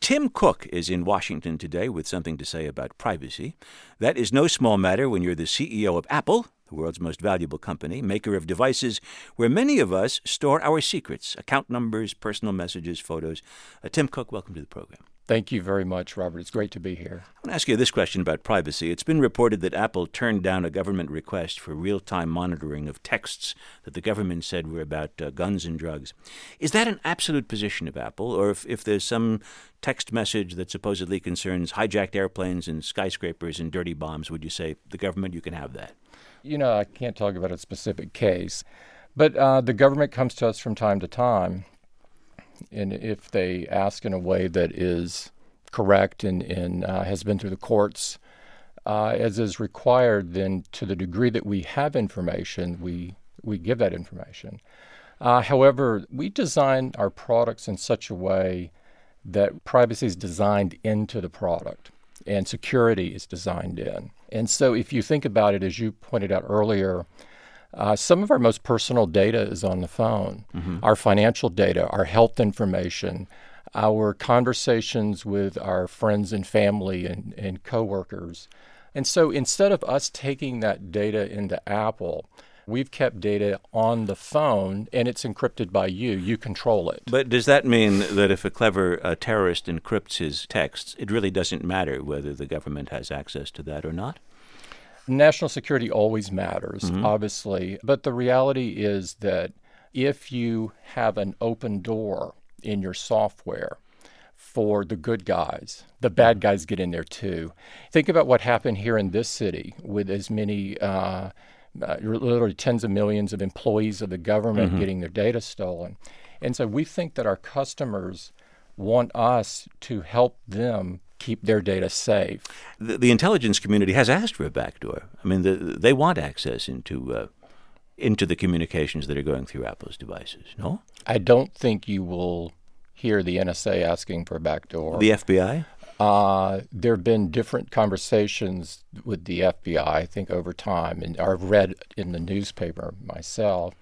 Tim Cook is in Washington today with something to say about privacy. That is no small matter when you're the CEO of Apple, the world's most valuable company, maker of devices where many of us store our secrets, account numbers, personal messages, photos. Tim Cook, welcome to the program. Thank you very much, Robert. It's great to be here. I want to ask you this question about privacy. It's been reported that Apple turned down a government request for real-time monitoring of texts that the government said were about guns and drugs. Is that an absolute position of Apple, or if there's some text message that supposedly concerns hijacked airplanes and skyscrapers and dirty bombs, would you say, the government, you can have that? You know, I can't talk about a specific case, but the government comes to us from time to time, and if they ask in a way that is correct and has been through the courts, as is required, then to the degree that we have information, we give that information. However, we design our products in such a way that privacy is designed into the product and security is designed in. And so if you think about it, as you pointed out earlier, some of our most personal data is on the phone. Mm-hmm. Our financial data, our health information, our conversations with our friends and family and coworkers. And so instead of us taking that data into Apple, we've kept data on the phone, and it's encrypted by you. You control it. But does that mean that if a clever terrorist encrypts his texts, it really doesn't matter whether the government has access to that or not? National security always matters, obviously. But the reality is that if you have an open door in your software for the good guys, the bad guys get in there too. Think about what happened here in this city with as many literally tens of millions of employees of the government getting their data stolen. And so we think that our customers want us to help them keep their data safe. The intelligence community has asked for a backdoor. I mean, they want access into the communications that are going through Apple's devices, no? I don't think you will hear the NSA asking for a backdoor. The FBI? There have been different conversations with the FBI, I think, over time, and I've read in the newspaper myself.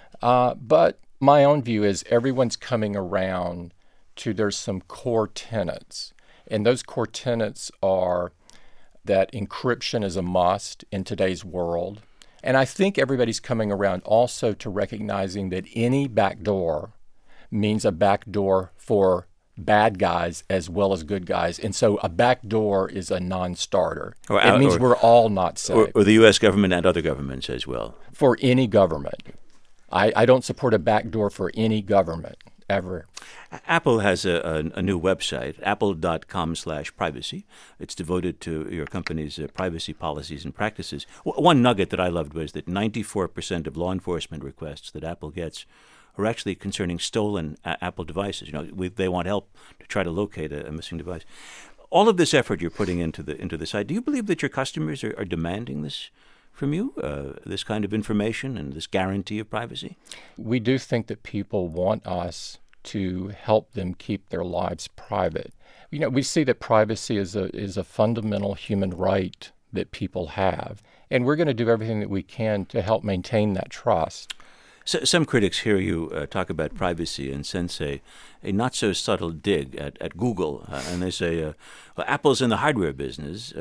But my own view is everyone's coming around to there's some core tenets. And those core tenets are that encryption is a must in today's world. And I think everybody's coming around also to recognizing that any backdoor means a backdoor for bad guys as well as good guys. And so a backdoor is a non-starter. It means we're all not safe. Or the U.S. government and other governments as well. For any government. I don't support a backdoor for any government. Ever. Apple has a new website, apple.com/privacy. It's devoted to your company's privacy policies and practices. One nugget that I loved was that 94% of law enforcement requests that Apple gets are actually concerning stolen Apple devices. You know, they want help to try to locate a missing device. All of this effort you're putting into the site, do you believe that your customers are demanding this from you, this kind of information and this guarantee of privacy? We do think that people want us to help them keep their lives private. You know, we see that privacy is a fundamental human right that people have, and we're going to do everything that we can to help maintain that trust. So, some critics hear you talk about privacy and sense a not-so-subtle dig at Google, and they say, well, Apple's in the hardware business.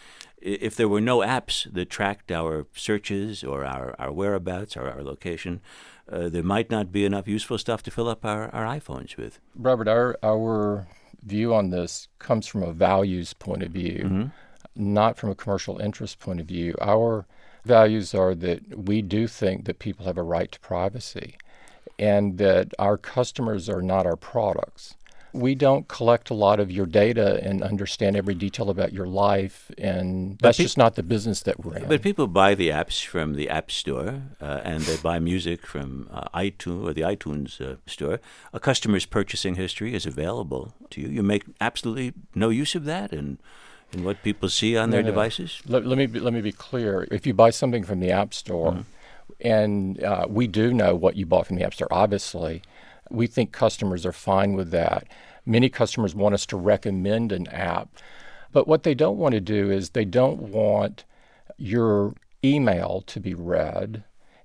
If there were no apps that tracked our searches or our whereabouts or our location, there might not be enough useful stuff to fill up our iPhones with. Robert, our view on this comes from a values point of view, not from a commercial interest point of view. Our values are that we do think that people have a right to privacy and that our customers are not our products. We don't collect a lot of your data and understand every detail about your life, and that's just not the business that we're in. But people buy the apps from the App Store, and they buy music from iTunes or the iTunes Store. A customer's purchasing history is available to you. You make absolutely no use of that in what people see on their devices? Let me be clear. If you buy something from the App Store, and we do know what you bought from the App Store, obviously, we think customers are fine with that. Many customers want us to recommend an app. But what they don't want to do is they don't want your email to be read,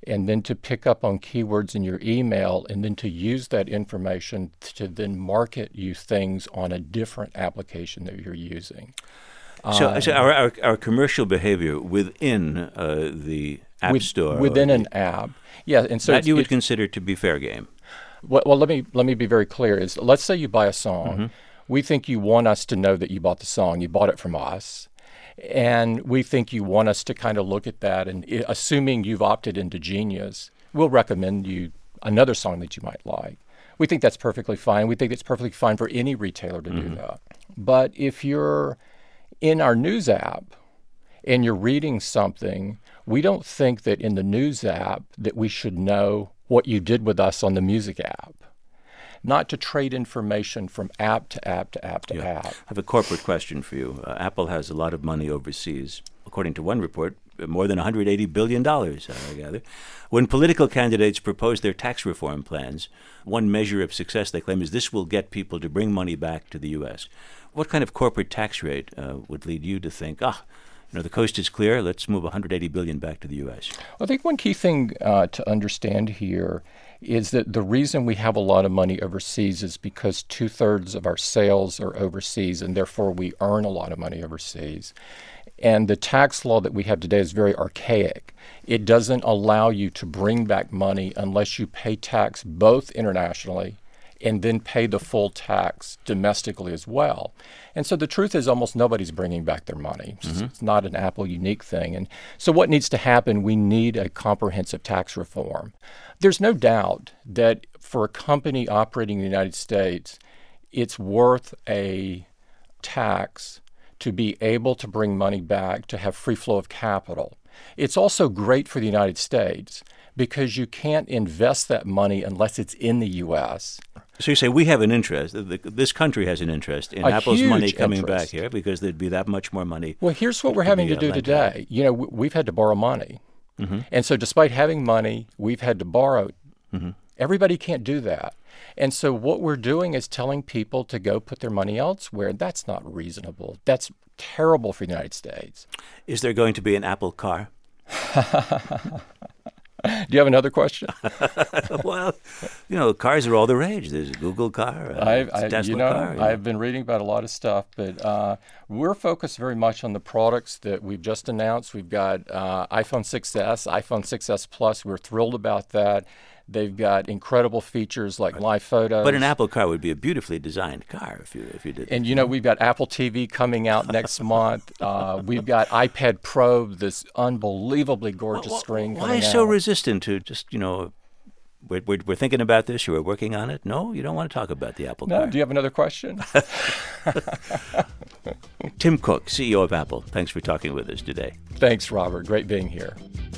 and then to pick up on keywords in your email, and then to use that information to then market you things on a different application that you're using. So our commercial behavior within the App Store, within an app, yeah, and so that you would consider to be fair game. Well, let me be very clear. Is let's say you buy a song, we think you want us to know that you bought the song, you bought it from us, and we think you want us to kind of look at that, and assuming you've opted into Genius, we'll recommend you another song that you might like. We think that's perfectly fine. We think it's perfectly fine for any retailer to do that. But if you're in our news app and you're reading something, we don't think that in the news app that we should know what you did with us on the music app. Not to trade information from app to app to app to app. I have a corporate question for you. Apple has a lot of money overseas. According to one report, more than $180 billion, I gather. When political candidates propose their tax reform plans, one measure of success, they claim, is this will get people to bring money back to the U.S. What kind of corporate tax rate would lead you to think, the coast is clear, let's move $180 billion back to the U.S.? I think one key thing to understand here is that the reason we have a lot of money overseas is because 2/3 of our sales are overseas, and therefore we earn a lot of money overseas. And the tax law that we have today is very archaic. It doesn't allow you to bring back money unless you pay tax both internationally and then pay the full tax domestically as well. And so the truth is almost nobody's bringing back their money. It's not an Apple unique thing. And so what needs to happen, we need a comprehensive tax reform. There's no doubt that for a company operating in the United States, it's worth a tax to be able to bring money back, to have free flow of capital. It's also great for the United States because you can't invest that money unless it's in the U.S. So you say we have an interest, this country has an interest in Apple's money coming back here because there'd be that much more money. Well, here's what we're having to do today. We've had to borrow money. And so despite having money, we've had to borrow. Everybody can't do that. And so what we're doing is telling people to go put their money elsewhere. That's not reasonable. That's terrible for the United States. Is there going to be an Apple car? Do you have another question? Well, cars are all the rage. There's a Google car, a Tesla car. I've been reading about a lot of stuff, but we're focused very much on the products that we've just announced. We've got iPhone 6s, iPhone 6s Plus. We're thrilled about that. They've got incredible features like live photos. But an Apple car would be a beautifully designed car if you did. And we've got Apple TV coming out next month. We've got iPad Pro, this unbelievably gorgeous screen coming out. Why so resistant to just, we're thinking about this, you were working on it? No, you don't want to talk about the Apple car. Do you have another question? Tim Cook, CEO of Apple, thanks for talking with us today. Thanks, Robert. Great being here.